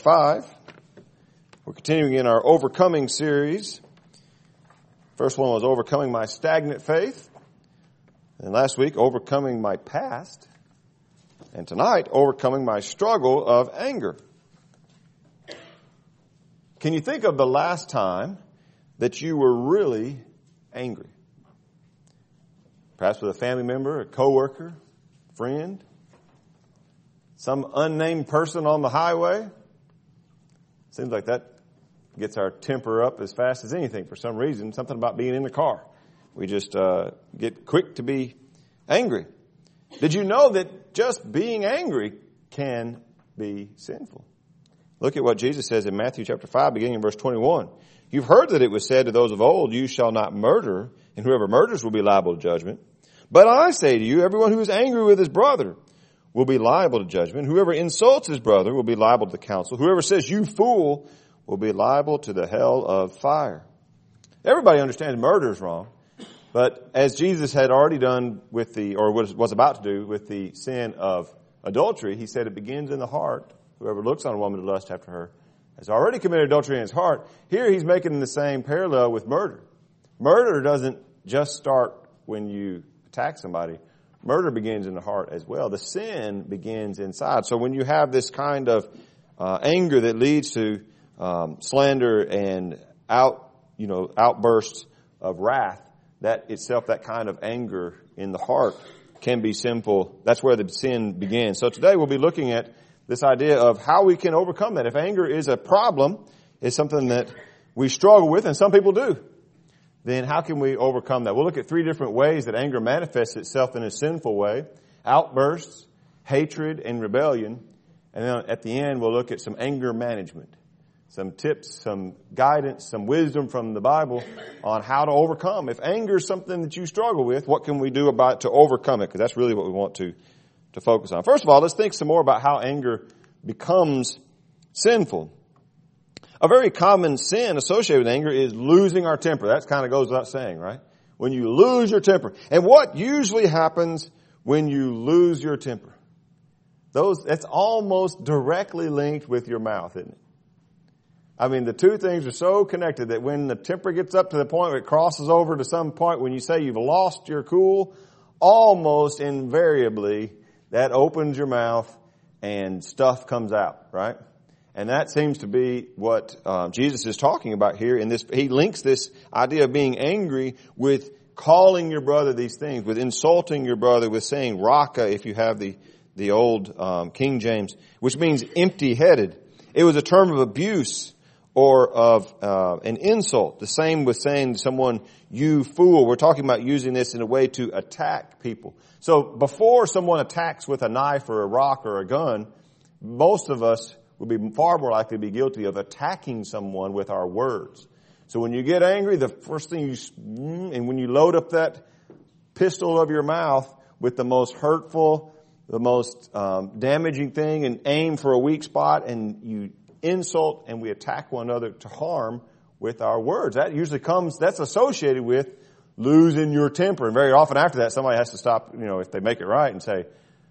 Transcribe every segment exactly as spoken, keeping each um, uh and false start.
five. We're continuing in our overcoming series. First one was overcoming my stagnant faith. And last week, overcoming my past. And tonight, overcoming my struggle of anger. Can you think of the last time that you were really angry? Perhaps with a family member, a coworker, friend, some unnamed person on the highway. Seems like that gets our temper up as fast as anything for some reason. Something about being in the car. We just uh, get quick to be angry. Did you know that just being angry can be sinful? Look at what Jesus says in Matthew chapter five, beginning in verse twenty-one. You've heard that it was said to those of old, you shall not murder, and whoever murders will be liable to judgment. But I say to you, everyone who is angry with his brother will be liable to judgment. Whoever insults his brother will be liable to the council. Whoever says, you fool, will be liable to the hell of fire. Everybody understands murder is wrong. But as Jesus had already done with the, or was, was about to do with the sin of adultery, he said it begins in the heart. Whoever looks on a woman to lust after her has already committed adultery in his heart. Here he's making the same parallel with murder. Murder doesn't just start when you attack somebody. Murder begins in the heart as well. The sin begins inside. So when you have this kind of uh, anger that leads to um, slander and out, you know, outbursts of wrath, that itself, that kind of anger in the heart can be sinful. That's where the sin begins. So today we'll be looking at this idea of how we can overcome that. If anger is a problem, is something that we struggle with, and some people do, then how can we overcome that? We'll look at three different ways that anger manifests itself in a sinful way. Outbursts, hatred, and rebellion. And then at the end, we'll look at some anger management. Some tips, some guidance, some wisdom from the Bible on how to overcome. If anger is something that you struggle with, what can we do about it to overcome it? Because that's really what we want to, to focus on. First of all, let's think some more about how anger becomes sinful. A very common sin associated with anger is losing our temper. That kind of goes without saying, right? When you lose your temper. And what usually happens when you lose your temper? Those, that's almost directly linked with your mouth, isn't it? I mean, the two things are so connected that when the temper gets up to the point where it crosses over to some point when you say you've lost your cool, almost invariably that opens your mouth and stuff comes out, right? And that seems to be what uh, Jesus is talking about here in this. He links this idea of being angry with calling your brother these things, with insulting your brother, with saying raka if you have the, the old um, King James, which means empty-headed. It was a term of abuse or of uh, an insult. The same with saying to someone, you fool. We're talking about using this in a way to attack people. So before someone attacks with a knife or a rock or a gun, most of us would be far more likely to be guilty of attacking someone with our words. So when you get angry, the first thing you, and when you load up that pistol of your mouth with the most hurtful, the most um, damaging thing and aim for a weak spot, and you insult and we attack one another to harm with our words. That usually comes, that's associated with losing your temper. And very often after that, somebody has to stop, you know, if they make it right and say,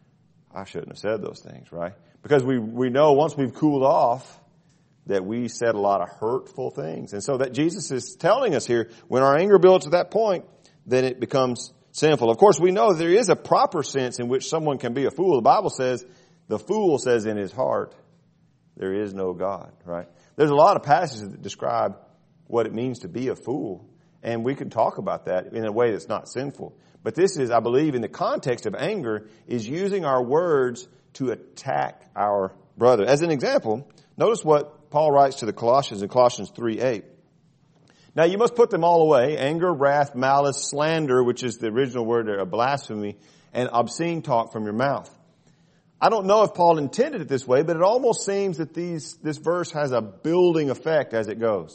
I shouldn't have said those things, right? Because we, we know once we've cooled off that we said a lot of hurtful things. And so that Jesus is telling us here, when our anger builds to that point, then it becomes sinful. Of course, we know there is a proper sense in which someone can be a fool. The Bible says, the fool says in his heart, there is no God, right? There's a lot of passages that describe what it means to be a fool. And we can talk about that in a way that's not sinful. But this is, I believe, in the context of anger, is using our words to attack our brother. As an example, notice what Paul writes to the Colossians in Colossians three eight. Now you must put them all away, anger, wrath, malice, slander, which is the original word of blasphemy, and obscene talk from your mouth. I don't know if Paul intended it this way, but it almost seems that these, this verse has a building effect as it goes.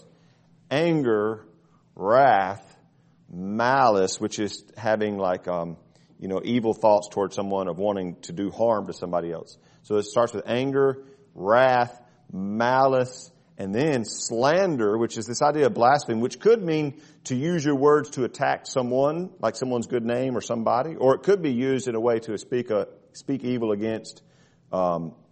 Anger, wrath, malice, which is having like, um, you know, evil thoughts towards someone of wanting to do harm to somebody else. So it starts with anger, wrath, malice, and then slander, which is this idea of blasphemy, which could mean to use your words to attack someone, like someone's good name or somebody, or it could be used in a way to speak a, speak evil against um,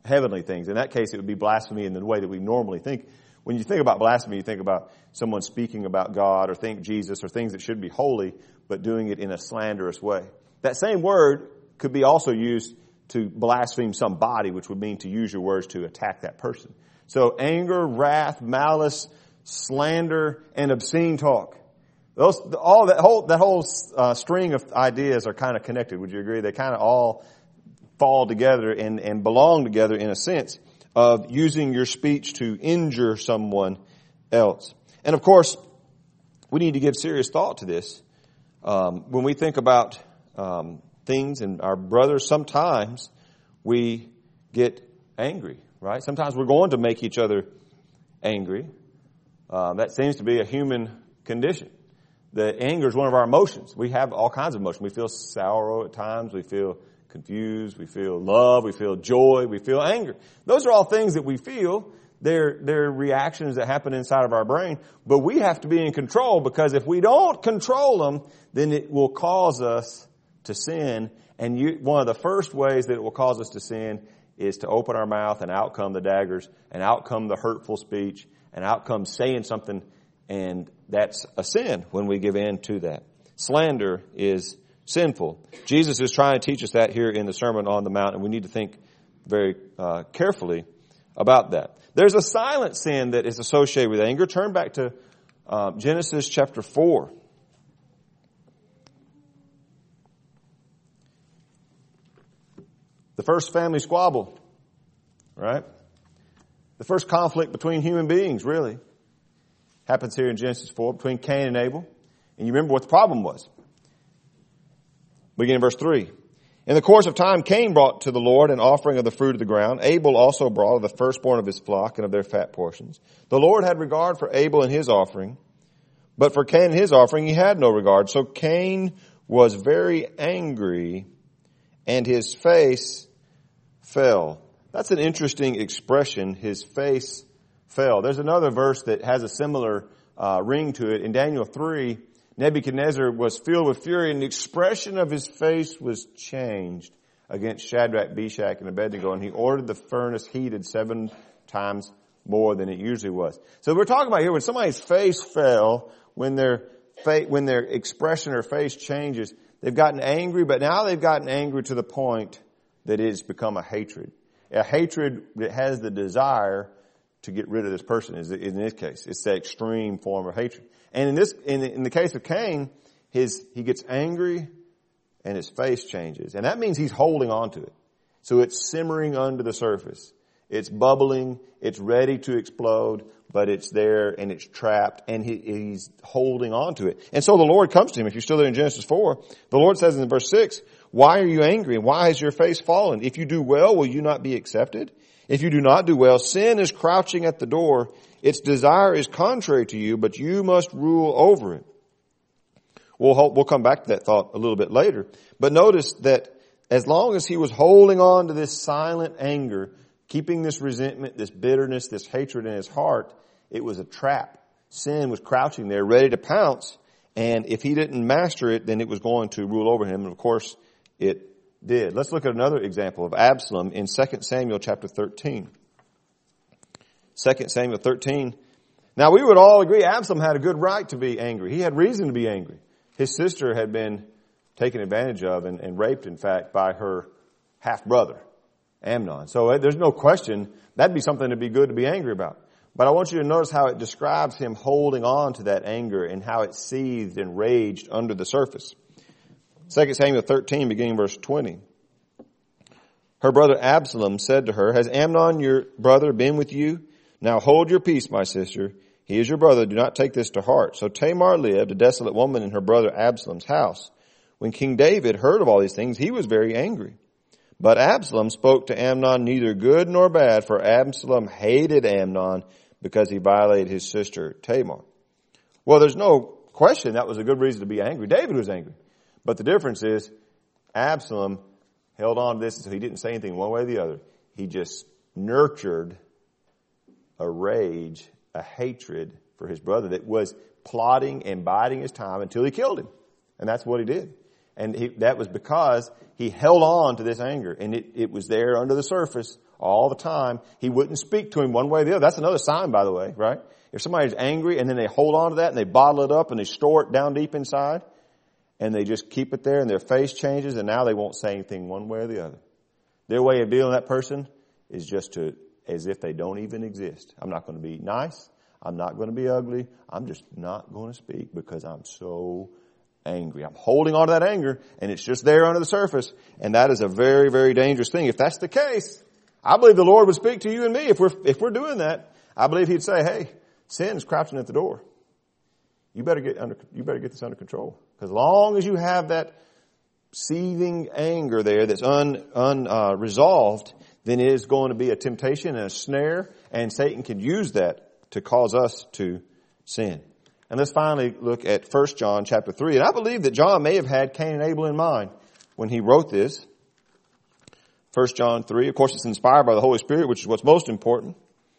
heavenly things. In that case, it would be blasphemy in the way that we normally think. When you think about blasphemy, you think about someone speaking about God or think Jesus or things that should be holy, but doing it in a slanderous way. That same word could be also used to blaspheme somebody, which would mean to use your words to attack that person. So anger, wrath, malice, slander, and obscene talk. Those, all that whole, that whole uh, string of ideas are kind of connected. Would you agree? They kind of all fall together and, and belong together in a sense of using your speech to injure someone else. And of course, we need to give serious thought to this. Um, when we think about um, things and our brothers, sometimes we get angry, right? Sometimes we're going to make each other angry. Uh, that seems to be a human condition. The anger is one of our emotions. We have all kinds of emotions. We feel sorrow at times. We feel confused. We feel love. We feel joy. We feel anger. Those are all things that we feel. They're, they're reactions that happen inside of our brain. But we have to be in control, because if we don't control them, then it will cause us to sin. And you, one of the first ways that it will cause us to sin is to open our mouth, and out come the daggers, and out come the hurtful speech, and out come saying something. And that's a sin when we give in to that. Slander is sinful. Jesus is trying to teach us that here in the Sermon on the Mount, and we need to think very uh, carefully about that. There's a silent sin that is associated with anger. Turn back to uh, Genesis chapter four. The first family squabble, right? The first conflict between human beings, really, happens here in Genesis four between Cain and Abel. And you remember what the problem was. Beginning in verse three. In the course of time, Cain brought to the Lord an offering of the fruit of the ground. Abel also brought of the firstborn of his flock and of their fat portions. The Lord had regard for Abel and his offering, but for Cain and his offering he had no regard. So Cain was very angry, and his face fell. That's an interesting expression, his face fell. There's another verse that has a similar uh, ring to it. In Daniel three, Nebuchadnezzar was filled with fury, and the expression of his face was changed against Shadrach, Meshach, and Abednego, and he ordered the furnace heated seven times more than it usually was. So we're talking about here when somebody's face fell, when their fa- when their expression or face changes, they've gotten angry, but now they've gotten angry to the point that it's become a hatred. A hatred that has the desire to get rid of this person, is in this case. It's that extreme form of hatred. And in this, in, in the case of Cain, his, he gets angry and his face changes. And that means he's holding on to it. So it's simmering under the surface. It's bubbling. It's ready to explode, but it's there and it's trapped, and he, he's holding on to it. And so the Lord comes to him. If you're still there in Genesis four, the Lord says in verse six, "Why are you angry, and why has your face fallen? If you do well, will you not be accepted? If you do not do well, sin is crouching at the door. Its desire is contrary to you, but you must rule over it." We'll, we'll come back to that thought a little bit later. But notice that as long as he was holding on to this silent anger, keeping this resentment, this bitterness, this hatred in his heart, it was a trap. Sin was crouching there, ready to pounce. And if he didn't master it, then it was going to rule over him. And of course, it did. Let's look at another example of Absalom in Second Samuel chapter thirteen. Second Samuel thirteen. Now we would all agree Absalom had a good right to be angry. He had reason to be angry. His sister had been taken advantage of and, and raped, in fact, by her half-brother, Amnon. So there's no question that'd be something to be good to be angry about. But I want you to notice how it describes him holding on to that anger and how it seethed and raged under the surface. Second Samuel thirteen, beginning verse twenty. Her brother Absalom said to her, "Has Amnon your brother been with you? Now hold your peace, my sister. He is your brother. Do not take this to heart." So Tamar lived, a desolate woman, in her brother Absalom's house. When King David heard of all these things, he was very angry. But Absalom spoke to Amnon neither good nor bad, for Absalom hated Amnon because he violated his sister Tamar. Well, there's no question that was a good reason to be angry. David was angry. But the difference is Absalom held on to this, so he didn't say anything one way or the other. He just nurtured a rage, a hatred for his brother that was plotting and biding his time until he killed him. And that's what he did. And he, that was because he held on to this anger, and it, it was there under the surface, all the time. He wouldn't speak to him one way or the other. That's another sign, by the way, right? If somebody's angry and then they hold on to that and they bottle it up and they store it down deep inside and they just keep it there and their face changes and now they won't say anything one way or the other. Their way of dealing with that person is just to, as if they don't even exist. I'm not going to be nice. I'm not going to be ugly. I'm just not going to speak because I'm so angry. I'm holding on to that anger and it's just there under the surface. And that is a very, very dangerous thing. If that's the case, I believe the Lord would speak to you and me. If we're, if we're doing that, I believe He'd say, hey, sin's crouching at the door. You better get under, you better get this under control. Because as long as you have that seething anger there that's un, un, uh, resolved, then it is going to be a temptation and a snare, and Satan can use that to cause us to sin. And let's finally look at First John chapter three. And I believe that John may have had Cain and Abel in mind when he wrote this. First John three, of course, it's inspired by the Holy Spirit, which is what's most important.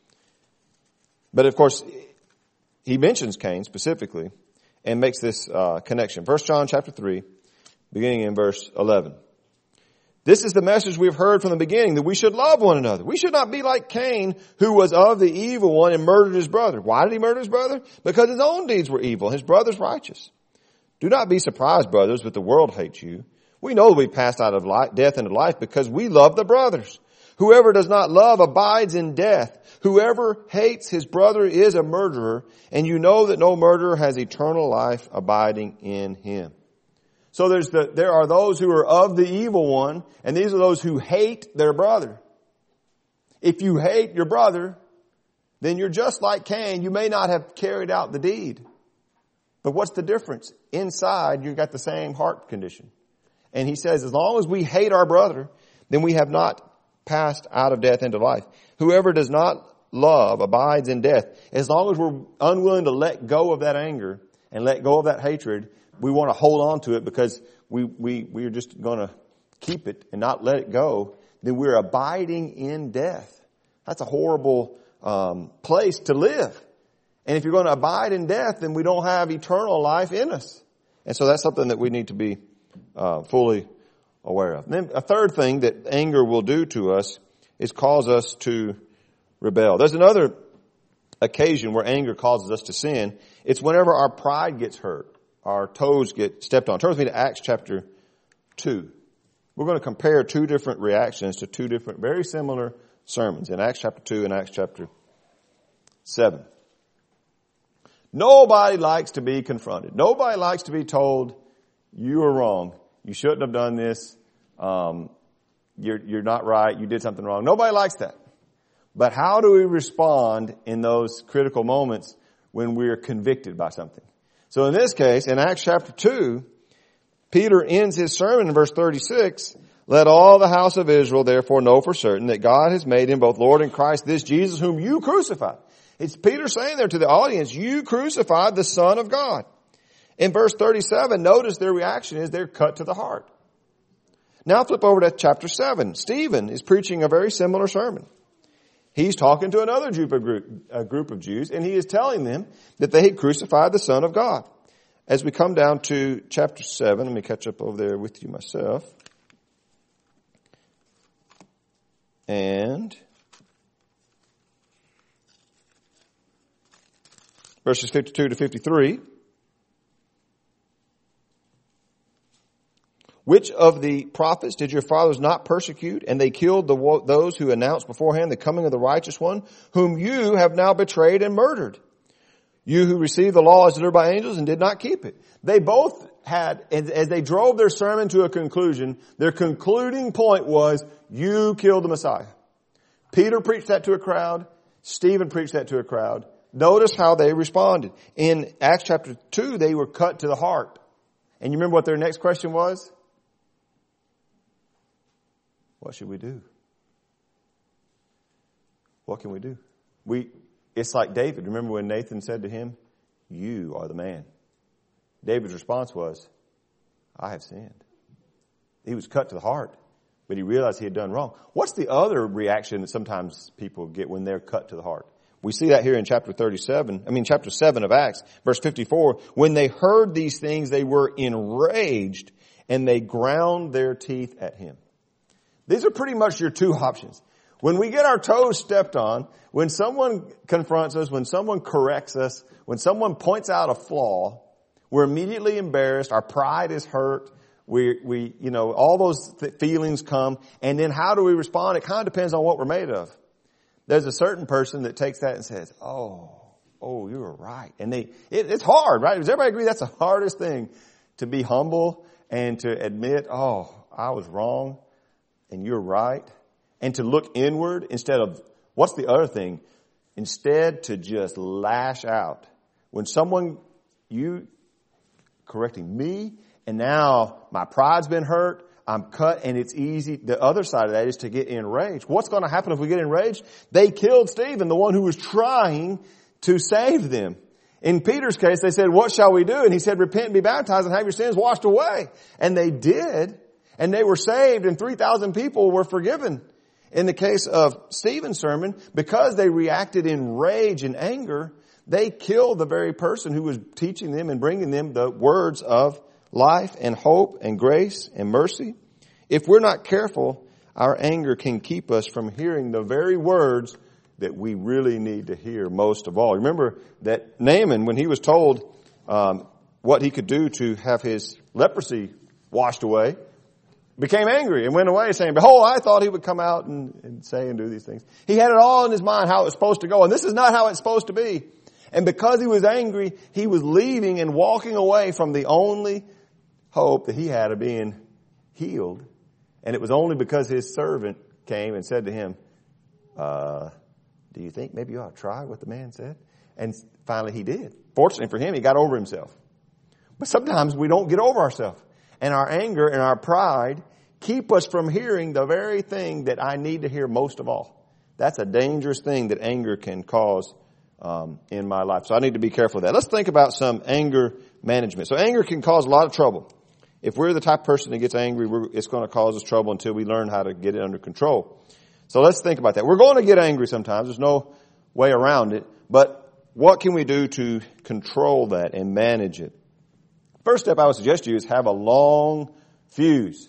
But of course, he mentions Cain specifically and makes this uh, connection. First John chapter three, beginning in verse eleven. This is the message we've heard from the beginning, that we should love one another. We should not be like Cain, who was of the evil one and murdered his brother. Why did he murder his brother? Because his own deeds were evil, his brother's righteous. Do not be surprised, brothers, that the world hates you. We know that we passed out of life, death into life because we love the brothers. Whoever does not love abides in death. Whoever hates his brother is a murderer, and you know that no murderer has eternal life abiding in him. So there's the, there are those who are of the evil one, and these are those who hate their brother. If you hate your brother, then you're just like Cain. You may not have carried out the deed. But what's the difference? Inside, you've got the same heart condition. And he says, as long as we hate our brother, then we have not passed out of death into life. Whoever does not love abides in death. As long as we're unwilling to let go of that anger and let go of that hatred, we want to hold on to it because we, we, we're just going to keep it and not let it go, then we're abiding in death. That's a horrible um, place to live. And if you're going to abide in death, then we don't have eternal life in us. And so that's something that we need to be uh, fully aware of. And then a third thing that anger will do to us is cause us to rebel. There's another occasion where anger causes us to sin. It's whenever our pride gets hurt. Our toes get stepped on. Turn with me to Acts chapter two. We're going to compare two different reactions to two different, very similar sermons in Acts chapter two and Acts chapter seven. Nobody likes to be confronted. Nobody likes to be told, you are wrong. You shouldn't have done this. Um, you're, you're not right. You did something wrong. Nobody likes that. But how do we respond in those critical moments when we're convicted by something? So in this case, in Acts chapter two, Peter ends his sermon in verse thirty-six. Let all the house of Israel therefore know for certain that God has made him both Lord and Christ, this Jesus whom you crucified. It's Peter saying there to the audience, you crucified the Son of God. In verse thirty-seven, notice their reaction is they're cut to the heart. Now flip over to chapter seven. Stephen is preaching a very similar sermon. He's talking to another group, a group of Jews, and he is telling them that they had crucified the Son of God. As we come down to chapter seven, let me catch up over there with you myself. And verses fifty-two to fifty-three. Which of the prophets did your fathers not persecute? And they killed the, those who announced beforehand the coming of the righteous one, whom you have now betrayed and murdered. You who received the law as delivered by angels and did not keep it. They both had, as they drove their sermon to a conclusion, their concluding point was, you killed the Messiah. Peter preached that to a crowd. Stephen preached that to a crowd. Notice how they responded. In Acts chapter two, they were cut to the heart. And you remember what their next question was? What should we do? What can we do? We, it's like David. Remember when Nathan said to him, you are the man. David's response was, I have sinned. He was cut to the heart, but he realized he had done wrong. What's the other reaction that sometimes people get when they're cut to the heart? We see that here in chapter thirty-seven, I mean chapter seven of Acts, verse fifty-four. When they heard these things, they were enraged and they ground their teeth at him. These are pretty much your two options. When we get our toes stepped on, when someone confronts us, when someone corrects us, when someone points out a flaw, we're immediately embarrassed. Our pride is hurt. We, we, you know, all those th- feelings come. And then how do we respond? It kind of depends on what we're made of. There's a certain person that takes that and says, oh, oh, you were right. And they, it, it's hard, right? Does everybody agree that's the hardest thing? To be humble and to admit, oh, I was wrong and you're right. And to look inward instead of, what's the other thing? Instead to just lash out. When someone, you correcting me, and now my pride's been hurt, I'm cut, and it's easy. The other side of that is to get enraged. What's going to happen if we get enraged? They killed Stephen, the one who was trying to save them. In Peter's case, they said, what shall we do? And he said, repent and be baptized and have your sins washed away. And they did, and they were saved, and three thousand people were forgiven. In the case of Stephen's sermon, because they reacted in rage and anger, they killed the very person who was teaching them and bringing them the words of life and hope and grace and mercy. If we're not careful, our anger can keep us from hearing the very words that we really need to hear most of all. Remember that Naaman, when he was told um, what he could do to have his leprosy washed away, became angry and went away saying, behold, I thought he would come out and, and say and do these things. He had it all in his mind how it was supposed to go, and this is not how it's supposed to be. And because he was angry, he was leaving and walking away from the only hope that he had of being healed. And it was only because his servant came and said to him, uh, do you think maybe you ought to try what the man said? And finally he did. Fortunately for him, he got over himself. But sometimes we don't get over ourselves. And our anger and our pride keep us from hearing the very thing that I need to hear most of all. That's a dangerous thing that anger can cause um, in my life. So I need to be careful of that. Let's think about some anger management. So anger can cause a lot of trouble. If we're the type of person that gets angry, we're, it's going to cause us trouble until we learn how to get it under control. So let's think about that. We're going to get angry sometimes. There's no way around it. But what can we do to control that and manage it? First step I would suggest to you is have a long fuse.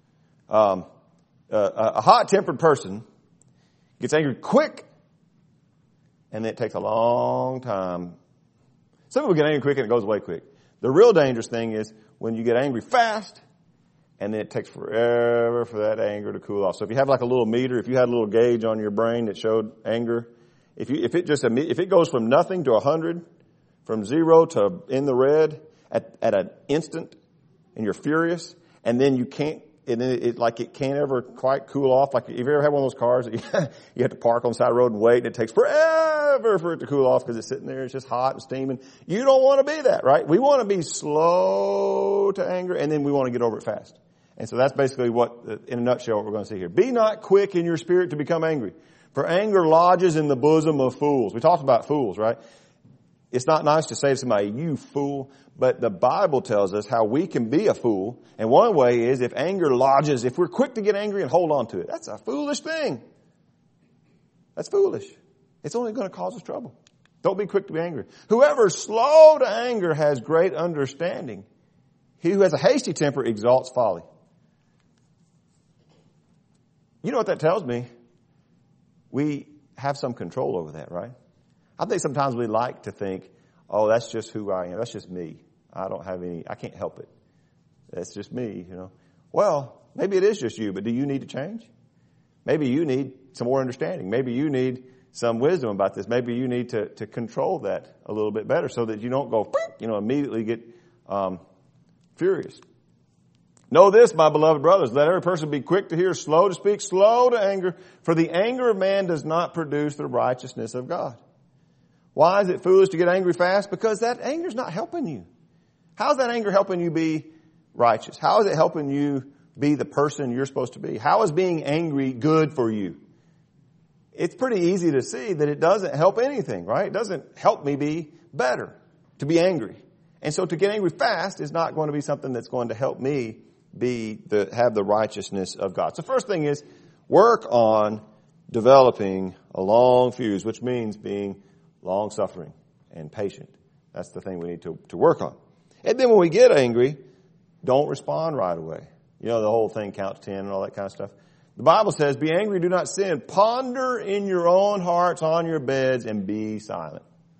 Um, uh, a hot-tempered person gets angry quick, and it takes a long time. Some people get angry quick and it goes away quick. The real dangerous thing is when you get angry fast, and then it takes forever for that anger to cool off. So if you have like a little meter, if you had a little gauge on your brain that showed anger, if you if it just if it goes from nothing to a hundred, from zero to in the red, At, at an instant, and you're furious, and then you can't, and then it, it like it can't ever quite cool off. Like if you ever had one of those cars that you, you have to park on the side of the road and wait, and it takes forever for it to cool off because it's sitting there, it's just hot and steaming. You don't want to be that, right? We want to be slow to anger, and then we want to get over it fast. And so that's basically what, in a nutshell, what we're going to see here. Be not quick in your spirit to become angry, for anger lodges in the bosom of fools. We talked about fools, right? It's not nice to say to somebody, you fool, but the Bible tells us how we can be a fool. And one way is if anger lodges, if we're quick to get angry and hold on to it. That's a foolish thing. That's foolish. It's only going to cause us trouble. Don't be quick to be angry. Whoever is slow to anger has great understanding. He who has a hasty temper exalts folly. You know what that tells me? We have some control over that, right? I think sometimes we like to think, oh, that's just who I am. That's just me. I don't have any, I can't help it. That's just me, you know. Well, maybe it is just you, but do you need to change? Maybe you need some more understanding. Maybe you need some wisdom about this. Maybe you need to, to control that a little bit better so that you don't go, you know, immediately get um, furious. Know this, my beloved brothers, let every person be quick to hear, slow to speak, slow to anger, for the anger of man does not produce the righteousness of God. Why is it foolish to get angry fast? Because that anger is not helping you. How is that anger helping you be righteous? How is it helping you be the person you're supposed to be? How is being angry good for you? It's pretty easy to see that it doesn't help anything, right? It doesn't help me be better to be angry. And so to get angry fast is not going to be something that's going to help me be the, have the righteousness of God. So first thing is work on developing a long fuse, which means being long-suffering and patient. That's the thing we need to, to work on. And then when we get angry, don't respond right away. You know, the whole thing, count to ten and all that kind of stuff. The Bible says, be angry, do not sin. Ponder in your own hearts on your beds and be silent.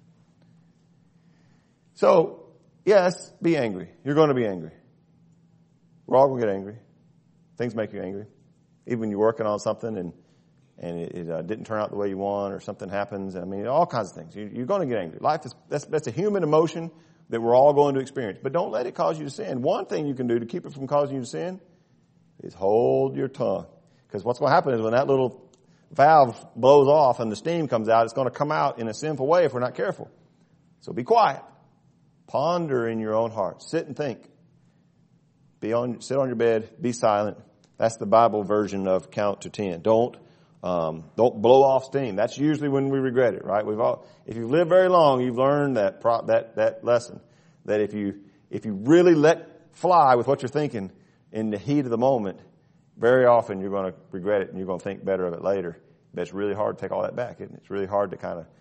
So, yes, be angry. You're going to be angry. We're all going to get angry. Things make you angry. Even when you're working on something and and it, it uh, didn't turn out the way you want, or something happens. I mean, all kinds of things. You, you're going to get angry. Life is that's that's a human emotion that we're all going to experience. But don't let it cause you to sin. One thing you can do to keep it from causing you to sin is hold your tongue. Because what's going to happen is when that little valve blows off and the steam comes out, it's going to come out in a sinful way if we're not careful. So be quiet. Ponder in your own heart. Sit and think. Be on, sit on your bed. Be silent. That's the Bible version of count to ten. Don't, um, don't blow off steam. That's usually when we regret it, right? We've all, if you've lived very long, you've learned that pro, that that lesson. That if you if you really let fly with what you're thinking in the heat of the moment, very often you're going to regret it and you're going to think better of it later. But it's really hard to take all that back, isn't it? It's really hard to kind of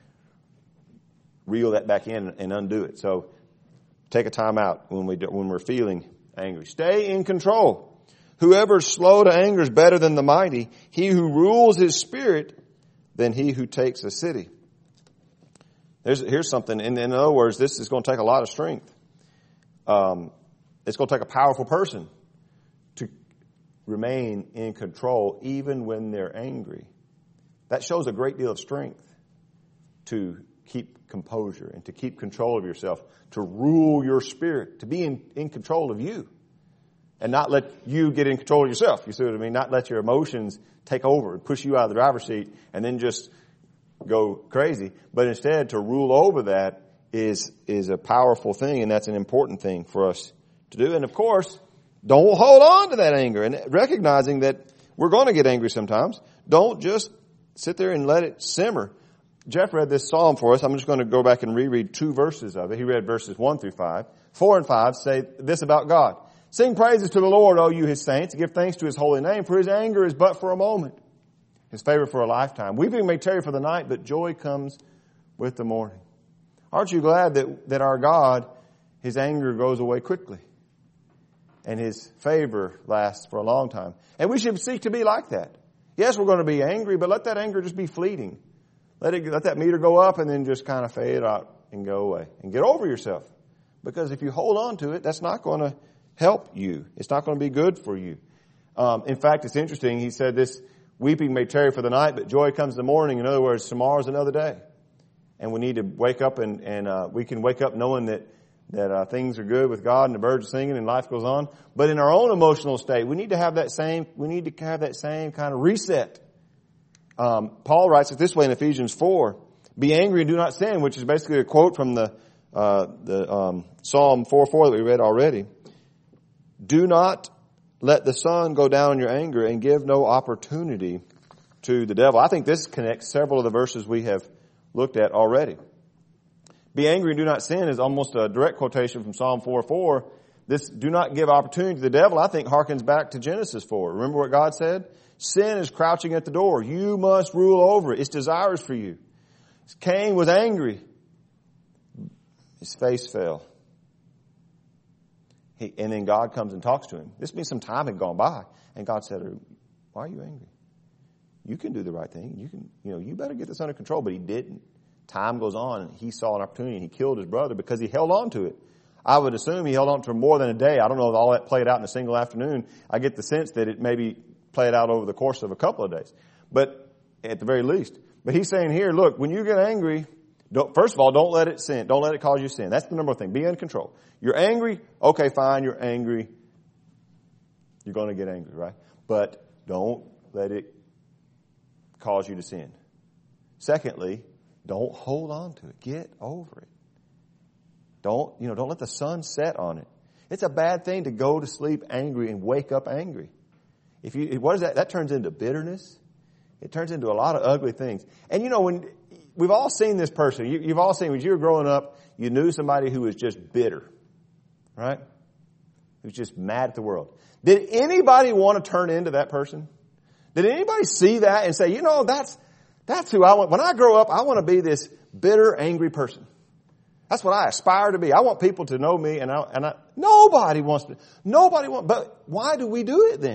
reel that back in and undo it. So take a time out when we do, when we're feeling angry. Stay in control. Whoever's slow to anger is better than the mighty. He who rules his spirit than he who takes a city. There's, here's something. In, in other words, this is going to take a lot of strength. Um, it's going to take a powerful person to remain in control even when they're angry. That shows a great deal of strength to keep composure and to keep control of yourself, to rule your spirit, to be in, in control of you and not let you get in control of yourself. You see what I mean? Not let your emotions take over and push you out of the driver's seat and then just go crazy. But instead to rule over that is, is a powerful thing, and that's an important thing for us to do. And of course, don't hold on to that anger, and recognizing that we're going to get angry sometimes. Don't just sit there and let it simmer. Jeff read this psalm for us. I'm just going to go back and reread two verses of it. He read verses one through five. Four and five say this about God. Sing praises to the Lord, O you his saints. Give thanks to his holy name, for his anger is but for a moment, his favor for a lifetime. Weeping may tarry for the night, but joy comes with the morning. Aren't you glad that, that our God, his anger goes away quickly and his favor lasts for a long time? And we should seek to be like that. Yes, we're going to be angry, but let that anger just be fleeting. Let it, let that meter go up and then just kind of fade out and go away. And get over yourself. Because if you hold on to it, that's not going to help you. It's not going to be good for you. Um, in fact, it's interesting. He said this, weeping may tarry for the night, but joy comes in the morning. In other words, tomorrow's another day. And we need to wake up and, and uh, we can wake up knowing that, that uh, things are good with God and the birds are singing and life goes on. But in our own emotional state, we need to have that same, we need to have that same kind of reset. Um, Paul writes it this way in Ephesians four, be angry and do not sin, which is basically a quote from the, uh, the, um, Psalm four four that we read already. Do not let the sun go down in your anger and give no opportunity to the devil. I think this connects several of the verses we have looked at already. Be angry and do not sin is almost a direct quotation from Psalm four four. This do not give opportunity to the devil, I think, harkens back to Genesis four. Remember what God said? Sin is crouching at the door. You must rule over it. Its desires for you. Cain was angry. His face fell. He, and then God comes and talks to him. This means some time had gone by. And God said, why are you angry? You can do the right thing. You can, you know, you better get this under control. But he didn't. Time goes on and he saw an opportunity and he killed his brother because he held on to it. I would assume he held on to it more than a day. I don't know if all that played out in a single afternoon. I get the sense that it maybe played out over the course of a couple of days. But at the very least. But he's saying here, look, when you get angry, don't, first of all, don't let it sin. Don't let it cause you sin. That's the number one thing. Be in control. You're angry. Okay, fine. You're angry. You're going to get angry, right? But don't let it cause you to sin. Secondly, don't hold on to it. Get over it. Don't, you know, don't let the sun set on it. It's a bad thing to go to sleep angry and wake up angry. If you, what is that? That turns into bitterness. It turns into a lot of ugly things. And you know, when we've all seen this person, you, you've all seen when you were growing up, you knew somebody who was just bitter, right? Who's just mad at the world. Did anybody want to turn into that person? Did anybody see that and say, you know, that's that's who I want. When I grow up, I want to be this bitter, angry person. That's what I aspire to be. I want people to know me, and I, and I, nobody wants to. Nobody wants. But why do we do it then?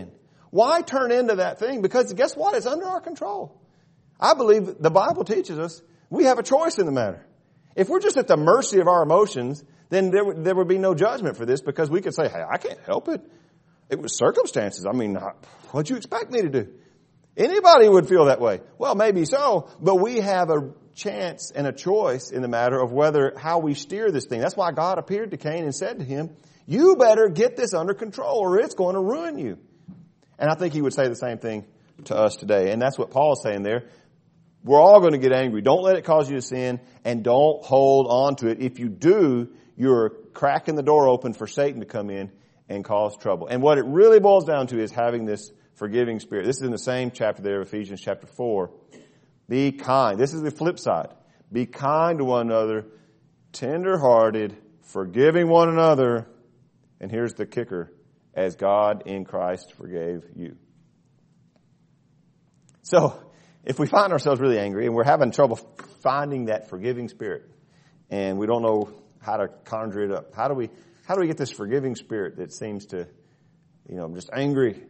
Why turn into that thing? Because guess what? It's under our control. I believe the Bible teaches us we have a choice in the matter. If we're just at the mercy of our emotions, then there would, there would be no judgment for this, because we could say, hey, I can't help it. It was circumstances. I mean, what'd you expect me to do? Anybody would feel that way. Well, maybe so, but we have a chance and a choice in the matter of whether, how we steer this thing. That's why God appeared to Cain and said to him, you better get this under control or it's going to ruin you. And I think he would say the same thing to us today. And that's what Paul's saying there. We're all going to get angry. Don't let it cause you to sin, and don't hold on to it. If you do, you're cracking the door open for Satan to come in and cause trouble. And what it really boils down to is having this forgiving spirit. This is in the same chapter there, Ephesians chapter four. Be kind. This is the flip side. Be kind to one another, tender-hearted, forgiving one another. And here's the kicker: as God in Christ forgave you. So, if we find ourselves really angry and we're having trouble finding that forgiving spirit, and we don't know how to conjure it up, how do we, how do we get this forgiving spirit that seems to, you know, I'm just angry?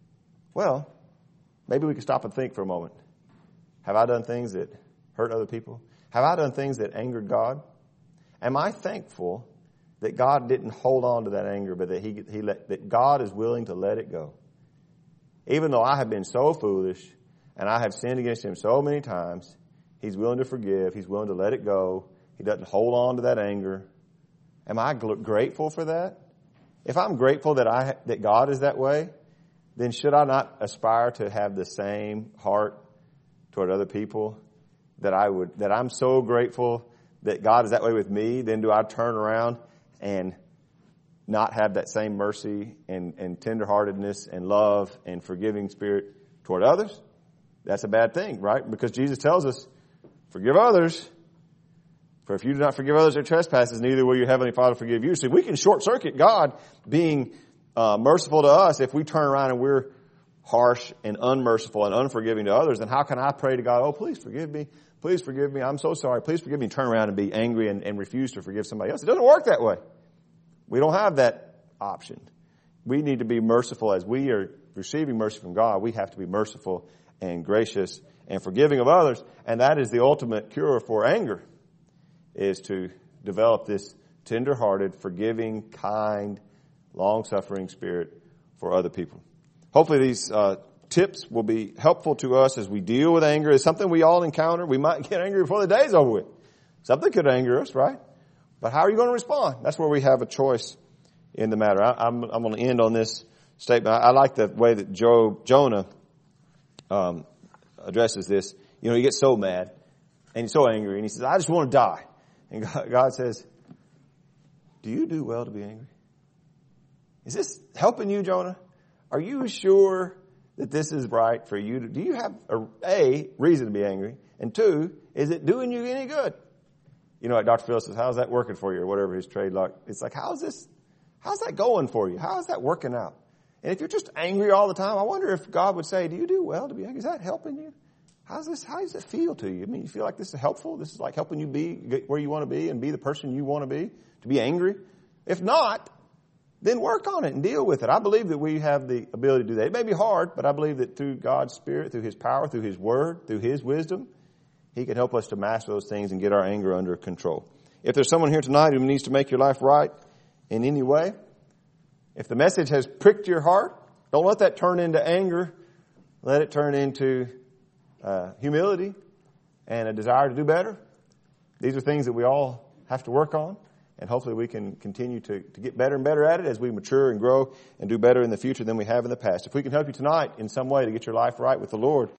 Well, maybe we can stop and think for a moment. Have I done things that hurt other people? Have I done things that angered God? Am I thankful that God didn't hold on to that anger, but that he, he let, that God is willing to let it go? Even though I have been so foolish and I have sinned against him so many times, he's willing to forgive. He's willing to let it go. He doesn't hold on to that anger. Am I gl- grateful for that? If I'm grateful that I that God is that way, then should I not aspire to have the same heart toward other people? That I would, that I'm so grateful that God is that way with me, then do I turn around and not have that same mercy and, and tenderheartedness and love and forgiving spirit toward others? That's a bad thing, right? Because Jesus tells us, forgive others. For if you do not forgive others their trespasses, neither will your heavenly Father forgive you. So we can short circuit God being uh, merciful to us if we turn around and we're harsh and unmerciful and unforgiving to others. Then how can I pray to God, oh, please forgive me. Please forgive me. I'm so sorry. Please forgive me. Turn around and be angry and, and refuse to forgive somebody else. It doesn't work that way. We don't have that option. We need to be merciful. As we are receiving mercy from God, we have to be merciful and gracious and forgiving of others. And that is the ultimate cure for anger, is to develop this tender-hearted, forgiving, kind, long-suffering spirit for other people. Hopefully these uh, tips will be helpful to us as we deal with anger. It's something we all encounter. We might get angry before the day's over with. Something could anger us, right? But how are you going to respond? That's where we have a choice in the matter. I, I'm, I'm going to end on this statement. I, I like the way that Job, Jonah um, addresses this. You know, he gets so mad and he's so angry and he says, I just want to die. And God, God says, do you do well to be angry? Is this helping you, Jonah? Are you sure that this is right for you? To, do you have a, a reason to be angry? And two, is it doing you any good? You know, like Doctor Phil says, how's that working for you, or whatever his trade like? It's like, how's this, how's that going for you? How's that working out? And if you're just angry all the time, I wonder if God would say, do you do well to be angry? Is that helping you? How's this, how does it feel to you? I mean, you feel like this is helpful? This is like helping you be get where you want to be and be the person you want to be, to be angry? If not, then work on it and deal with it. I believe that we have the ability to do that. It may be hard, but I believe that through God's Spirit, through His power, through His Word, through His wisdom, He can help us to master those things and get our anger under control. If there's someone here tonight who needs to make your life right in any way, if the message has pricked your heart, don't let that turn into anger. Let it turn into uh, humility and a desire to do better. These are things that we all have to work on. And hopefully we can continue to, to get better and better at it as we mature and grow and do better in the future than we have in the past. If we can help you tonight in some way to get your life right with the Lord,